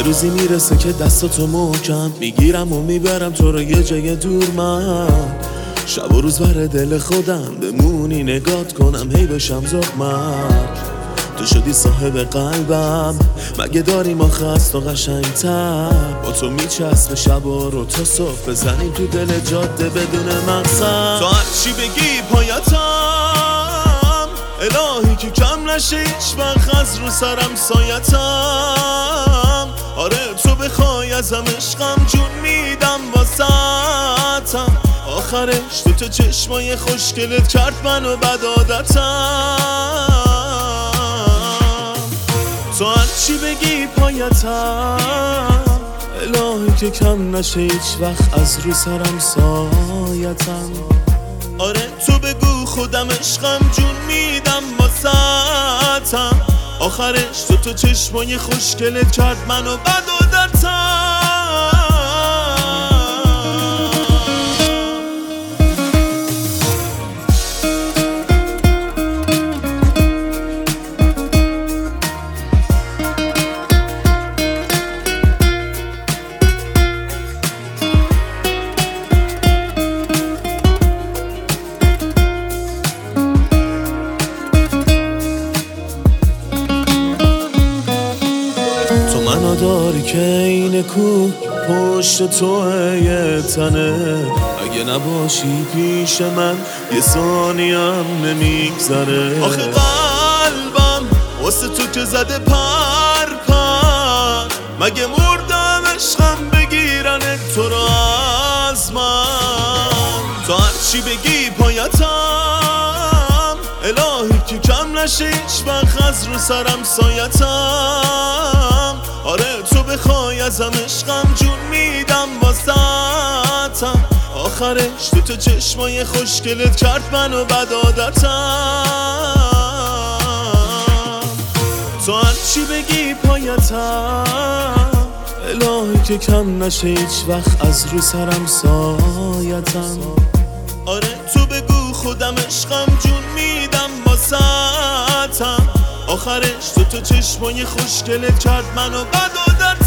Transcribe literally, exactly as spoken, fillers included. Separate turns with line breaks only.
روزی میرسه که دستاتو محکم میگیرم و میبرم تو رو یه جای دور. من شب و روز بر دل خودم بمونی نگات کنم هی بشم زخمت. تو شدی صاحب قلبم، مگه داریم آخه از تو قشنگ‌تر؟ با تو میچسب شبا رو تا صبح بزنیم تو دل جاده بدون مقصد. تو هرچی بگی پایتم، الهی که کم نشه هیچ وقت از رو سرم سایتم. آره تو بخوای ازم عشقم جون میدم واسطم. آخرش تو تو چشمای خوشگلت کرد منو بد عادتم. تو هرچی بگی پایتم، الهی که کم نشه هیچ وقت از رو سرم سایتم. آره تو بگو خودم عشقم جون میدم واسطم. آخرش تو تو چشمای خوشگلت کرد منو بد عادتم. منو داری که این کوه پشت توه یه تنه. اگه نباشی پیش من یه ثانیم نمیگذره. آخه قلبم واسه تو که زده پر پر، مگه مردم عشقم بگیرن تو رو از من. تو هرچی بگی پایتم، الهی که کم نشه هیچ وقت از رو سرم سایتم. آره تو بخوای ازم عشقم جون میدم واسطم. آخرش تو تو چشمای خوشگلت کرد منو بد عادتم. تو هرچی بگی پایتم، الهی که کم نشه هیچ وقت از رو سرم سایتم. آره تو بگو خودم عشقم جون میدم واسطم. آخرش تو تو چشمای خوشگلت کرد منو بد عادتم.